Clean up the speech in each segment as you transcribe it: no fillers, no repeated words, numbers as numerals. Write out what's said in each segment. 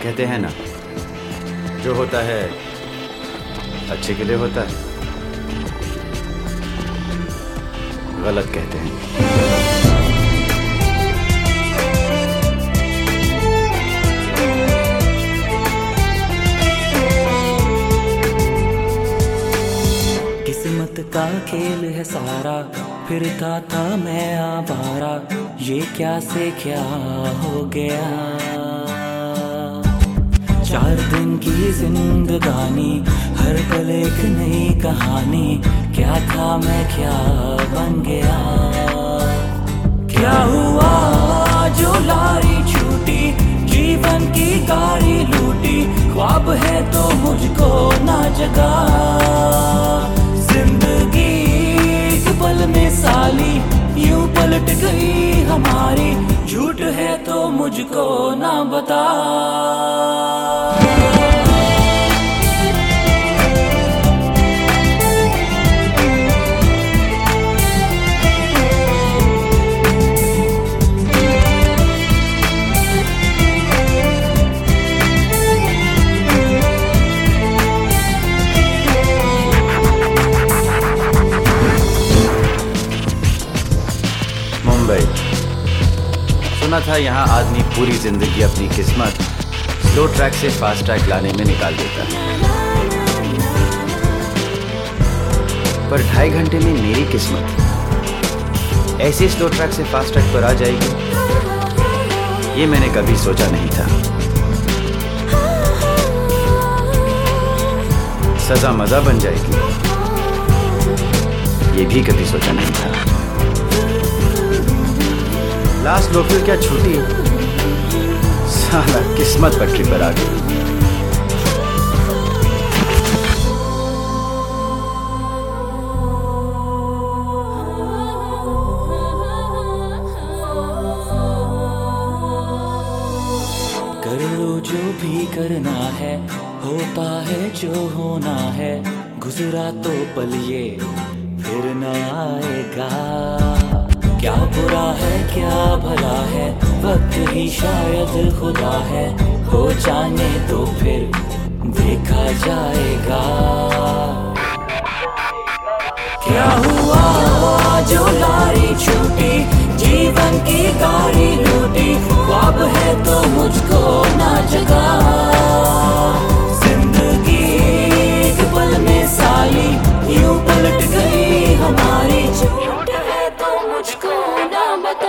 कहते हैं ना, जो होता है अच्छे के लिए होता है। गलत कहते हैं। किस्मत का खेल है सारा, फिरता था मैं आवारा, ये क्या से क्या हो गया। 4 दिन की जिंदगानी, हर पल एक नई कहानी, क्या था मैं क्या बन गया। क्या हुआ जो लारी छूटी, जीवन की गाड़ी लूटी, ख्वाब है तो मुझको ना जगा। जिंदगी एक पल में साली, यूं पलट गई हमारी, झूठ है तो मुझको ना बता। मुंबई। सुना था यहाँ आदमी पूरी जिंदगी अपनी किस्मत स्लो ट्रैक से फास्ट ट्रैक लाने में निकाल देता है, पर 2.5 घंटे में मेरी किस्मत ऐसे स्लो ट्रैक से फास्ट ट्रैक पर आ जाएगी, ये मैंने कभी सोचा नहीं था। सजा मजा बन जाएगी, ये भी कभी सोचा नहीं था। लास्ट लोकल क्या छूटी, साला किस्मत पटरी पर आ गई। कर लो जो भी करना है, होता है जो होना है, गुजरा तो पल ये फिर न आएगा। क्या बुरा है क्या भला है, वक्त ही शायद खुदा है, हो जाने तो फिर देखा जाएगा। क्या हुआ जो लारी छूटी, जीवन की गाड़ी लूटी, ख्वाब है तो मुझको ना जगा। जिंदगी एक पल में साली, यूं पलट गई हमारी, झूठ है तो मुझको ना बता।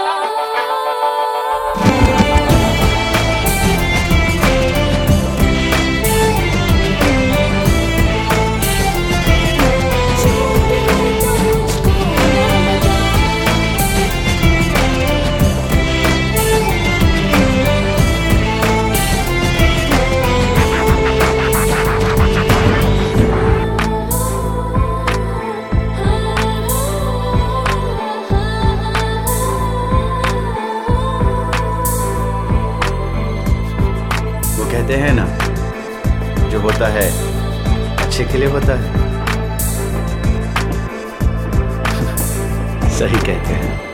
कहते हैं ना, जो होता है अच्छे के लिए होता है। सही कहते हैं।